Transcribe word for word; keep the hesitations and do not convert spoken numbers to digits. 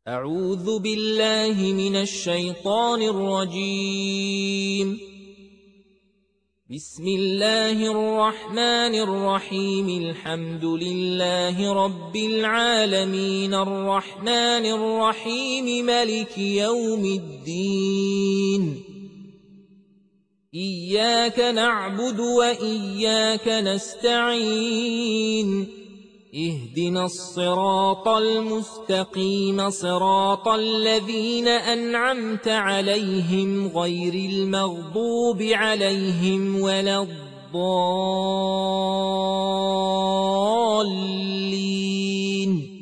أعوذ بالله من الشيطان الرجيم. بسم الله الرحمن الرحيم. الحمد لله رب العالمين الرحمن الرحيم ملك يوم الدين. إياك نعبد وإياك نستعين. اهدنا الصراط المستقيم صراط الذين أنعمت عليهم غير المغضوب عليهم ولا الضالين.